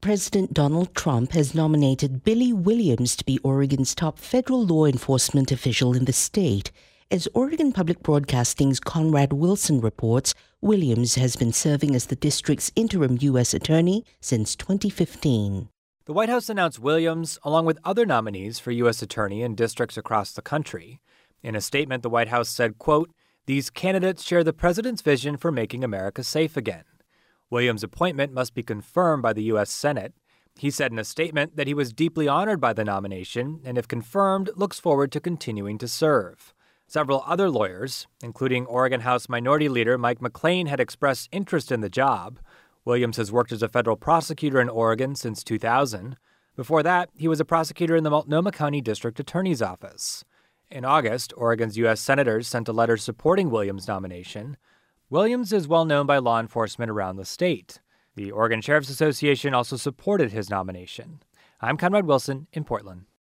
President Donald Trump has nominated Billy Williams to be Oregon's top federal law enforcement official in the state. As Oregon Public Broadcasting's Conrad Wilson reports, Williams has been serving as the district's interim U.S. attorney since 2015. The White House announced Williams, along with other nominees for U.S. attorney in districts across the country. In a statement, the White House said, quote, "These candidates share the president's vision for making America safe again." Williams' appointment must be confirmed by the U.S. Senate. He said in a statement that he was deeply honored by the nomination and, if confirmed, looks forward to continuing to serve. Several other lawyers, including Oregon House Minority Leader Mike McLean, had expressed interest in the job. Williams has worked as a federal prosecutor in Oregon since 2000. Before that, he was a prosecutor in the Multnomah County District Attorney's Office. In August, Oregon's U.S. senators sent a letter supporting Williams' nomination. Williams is well known by law enforcement around the state. The Oregon Sheriff's Association also supported his nomination. I'm Conrad Wilson in Portland.